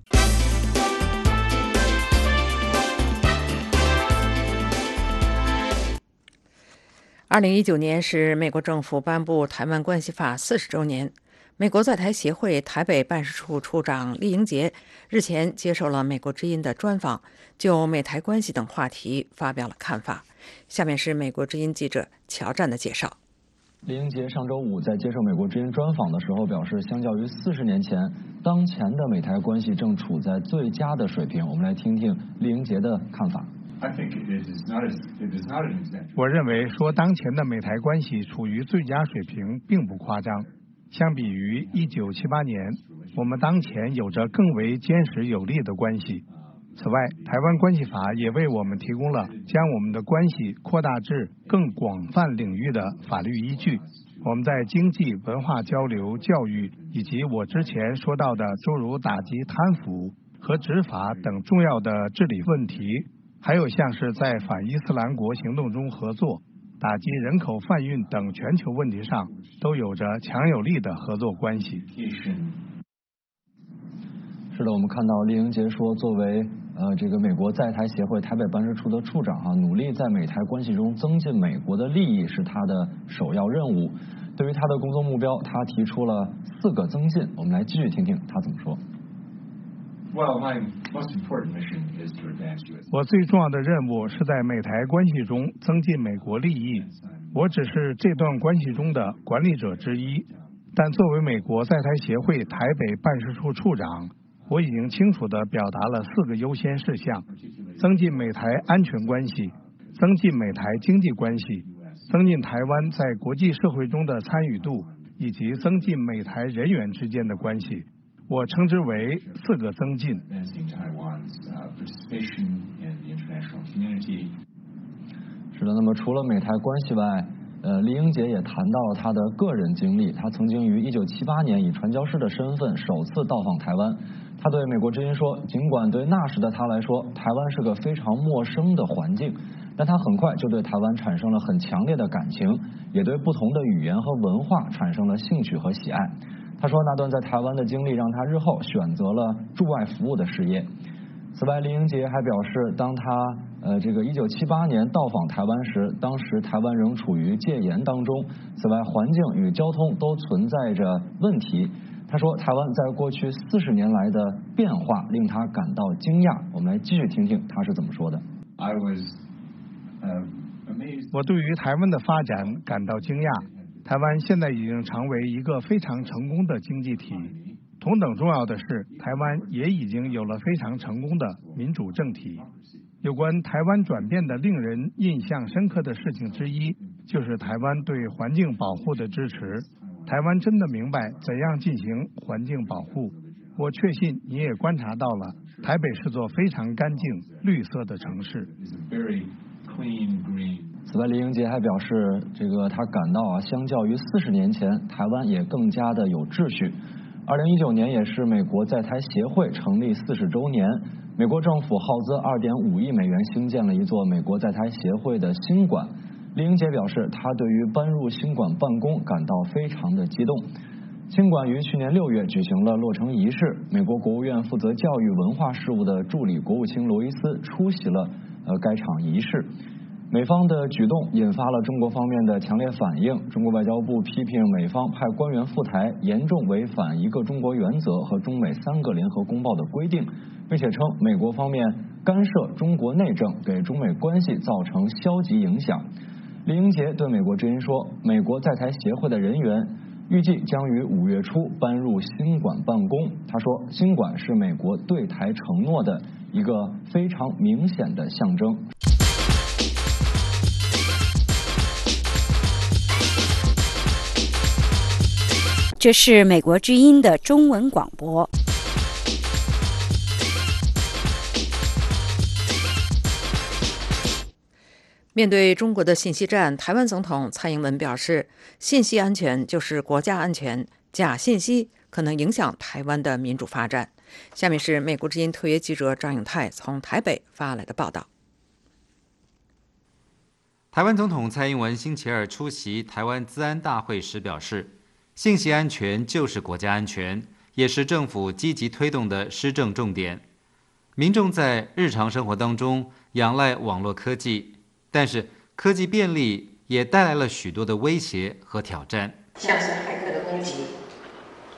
2019年是美国政府颁布《台湾关系法》40周年。 美国在台协会台北办事处处长厉英杰日前接受了美国之音的专访，就美台关系等话题发表了看法。下面是美国之音记者乔战的介绍。 厉英杰上周五在接受美国之音专访的时候表示，相较于40年前，当前的美台关系正处在最佳的水平。我们来听听厉英杰的看法。 我认为说当前的美台关系处于最佳水平并不夸张。相比于1978年，我们当前有着更为坚实有力的关系。此外，台湾关系法也为我们提供了将我们的关系扩大至更广泛领域的法律依据。我们在经济、文化交流、教育以及我之前说到的诸如打击贪腐和执法等重要的治理问题，还有像是在反伊斯兰国行动中合作、打击人口贩运等全球问题上，都有着强有力的合作关系。 是的，我们看到厉英杰说，作为这个美国在台协会台北办事处的处长努力在美台关系中增进美国的利益是他的首要任务。对于他的工作目标，他提出了4个增进。我们来继续听听他怎么说。 我最重要的任务是在美台关系中增进美国利益。我只是这段关系中的管理者之一，但作为美国在台协会台北办事处处长，我已经清楚地表达了4个优先事项：增进美台安全关系，增进美台经济关系，增进台湾在国际社会中的参与度，以及增进美台人员之间的关系。我称之为4个增进。 是的，那么除了美台关系外，厉英杰也谈到了他的个人经历。他曾经于1978年以传教士的身份首次到访台湾。他对美国之音说，尽管对那时的他来说，台湾是个非常陌生的环境，但他很快就对台湾产生了很强烈的感情，也对不同的语言和文化产生了兴趣和喜爱。他说，那段在台湾的经历让他日后选择了驻外服务的事业。此外，厉英杰还表示，当他1978年到访台湾时，当时台湾仍处于戒严当中。此外，环境与交通都存在着问题。他说，台湾在过去40年来的变化令他感到惊讶。我们来继续听听他是怎么说的。 我对于台湾的发展感到惊讶。台湾现在已经成为一个非常成功的经济体。同等重要的是，台湾也已经有了非常成功的民主政体。有关台湾转变的令人印象深刻的事情之一，就是台湾对环境保护的支持。台湾真的明白怎样进行环境保护。我确信你也观察到了，台北是座非常干净、绿色的城市。 此外，厉英杰还表示，他感到相较于40年前，台湾也更加的有秩序。2019年也是美国在台协会成立40周年，美国政府耗资2.5亿美元兴建了一座美国在台协会的新馆。厉英杰表示，他对于搬入新馆办公感到非常的激动。新馆于去年6月举行了落成仪式，美国国务院负责教育文化事务的助理国务卿罗伊斯出席了该场仪式。美方的举动引发了中国方面的强烈反应。中国外交部批评美方派官员赴台，严重违反一个中国原则和中美3个联合公报的规定，并且称美国方面干涉中国内政，给中美关系造成消极影响。厉英杰对美国之音说，美国在台协会的人员预计将于5月初搬入新馆办公。他说，新馆是美国对台承诺的一个非常明显的象征。 这是美国之音的中文广播。 面对中国的信息战，台湾总统蔡英文表示，信息安全就是国家安全，假信息可能影响台湾的民主发展。下面是美国之音特约记者张永泰从台北发来的报道。 台湾总统蔡英文星期二出席台湾资安大会时表示，信息安全就是国家安全，也是政府积极推动的施政重点。民众在日常生活当中仰赖网络科技，但是科技便利也带来了许多的威胁和挑战， 像是骇客的攻击、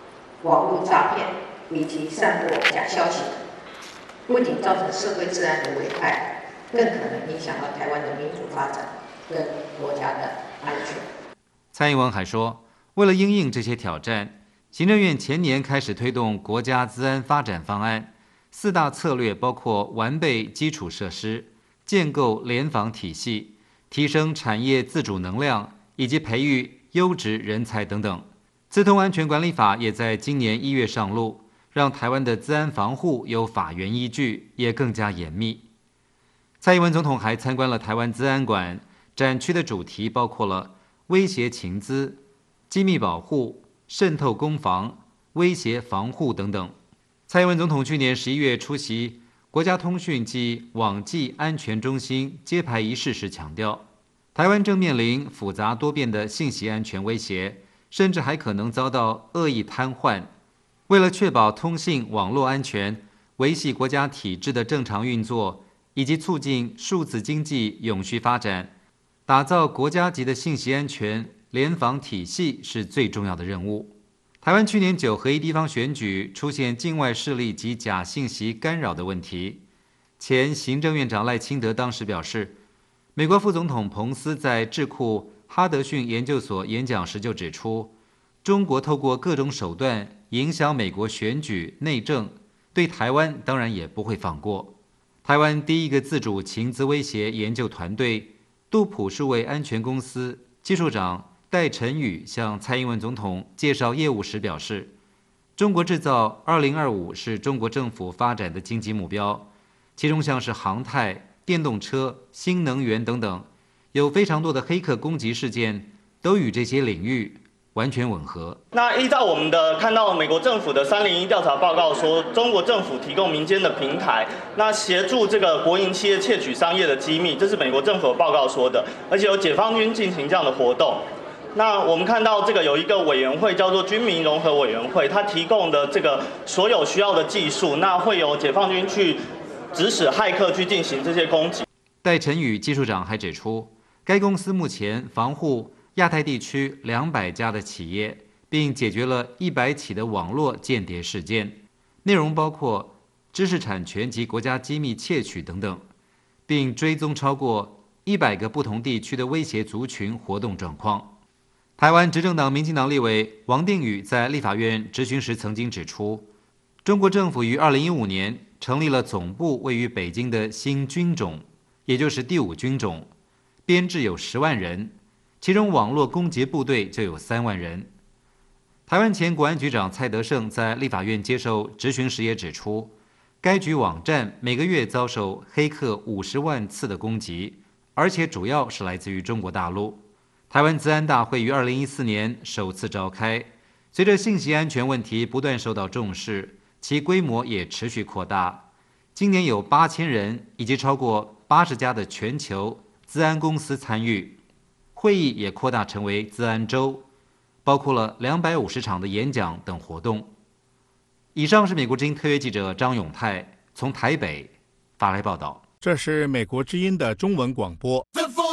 网络诈骗以及散播假消息，不仅造成社会治安的危害，更可能影响到台湾的民主发展跟国家的安全。 蔡英文还说，为了因应这些挑战，行政院前年开始推动国家资安发展方案，4大策略包括完备基础设施、建构联防体系、提升产业自主能量以及培育优质人才等等。资通安全管理法也在今年1月上路，让台湾的资安防护有法源依据，也更加严密。蔡英文总统还参观了台湾资安馆，展区的主题包括了威胁情资、机密保护、渗透攻防、威胁防护等等。蔡英文总统去年11月出席国家通讯及网际安全中心揭牌仪式时强调，台湾正面临复杂多变的信息安全威胁，甚至还可能遭到恶意瘫痪。为了确保通信网络安全，维系国家体制的正常运作，以及促进数字经济永续发展，打造国家级的信息安全联防体系是最重要的任务。台湾去年9合1地方选举出现境外势力及假信息干扰的问题，前行政院长赖清德当时表示，美国副总统彭斯在智库哈德逊研究所演讲时就指出，中国透过各种手段影响美国选举内政，对台湾当然也不会放过。台湾第一个自主情资威胁研究团队杜普数位安全公司技术长戴晨宇向蔡英文总统介绍业务时表示，中国制造2025是中国政府发展的经济目标，其中像是航太、电动车、新能源等等，有非常多的黑客攻击事件都与这些领域完全吻合。 那依照我们的看到美国政府的301调查报告说，中国政府提供民间的平台，那协助这个国营企业窃取商业的机密，这是美国政府的报告说的，而且有解放军进行这样的活动。那我们看到这个有一个委员会叫做军民融合委员会，它提供的这个所有需要的技术，那会由解放军去指使骇客去进行这些攻击。 戴晨宇技术长还指出，该公司目前防护亚太地区200家的企业，并解决了100起的网络间谍事件，内容包括知识产权及国家机密窃取等等，并追踪超过100个不同地区的威胁族群活动状况。台湾执政党民进党立委王定宇在立法院质询时曾经指出，中国政府于2015年成立了总部位于北京的新军种，也就是第5军种，编制有10万人，其中网络攻击部队就有3万人。台湾前国安局长蔡德胜在立法院接受质询时也指出，该局网站每个月遭受黑客50万次的攻击，而且主要是来自于中国大陆。台湾资安大会于2014年首次召开，随着信息安全问题不断受到重视，其规模也持续扩大。今年有8000人以及超过80家的全球资安公司参与，会议也扩大成为资安周，包括了250场的演讲等活动。以上是美国之音特约记者张永泰从台北发来报道。 这是美国之音的中文广播。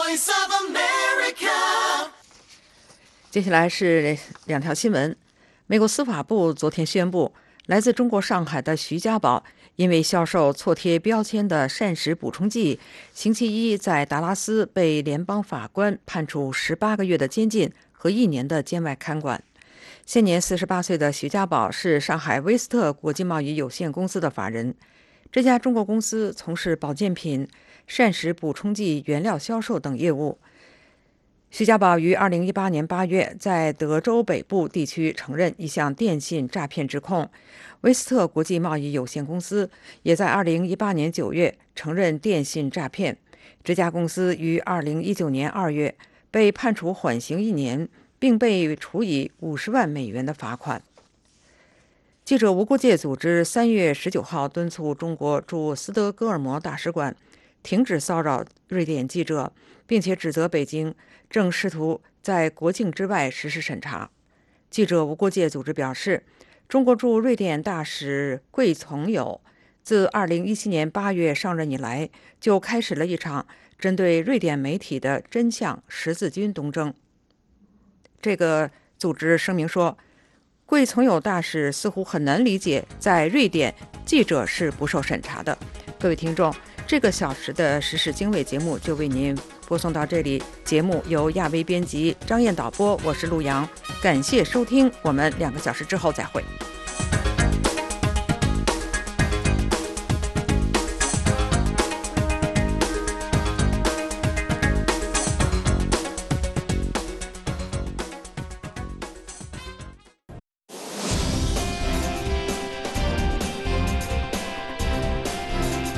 接下来是2条新闻。美国司法部昨天宣布，来自中国上海的徐家宝因为销售错贴标签的膳食补充剂，星期一在达拉斯被联邦法官判处18个月的监禁和1年的监外看管。现年48岁的徐家宝是上海威斯特国际贸易有限公司的法人，这家中国公司从事保健品、膳食补充剂原料销售等业务。徐家宝于2018年8月在德州北部地区承认一项电信诈骗指控，威斯特国际贸易有限公司也在2018年9月承认电信诈骗。这家公司于2019年2月被判处缓刑1年，并被处以50万美元的罚款。记者无国界组织3月19号敦促中国驻斯德哥尔摩大使馆停止骚扰瑞典记者，并且指责北京正试图在国境之外实施审查。记者无国界组织表示，中国驻瑞典大使桂从友自2017年8月上任以来，就开始了一场针对瑞典媒体的真相十字军东征。这个组织声明说， 贵从有大使似乎很难理解，在瑞典记者是不受审查的。各位听众，这个小时的时事经纬节目就为您播送到这里。节目由亚薇编辑，张燕导播，我是陆阳。感谢收听，我们2个小时之后再会。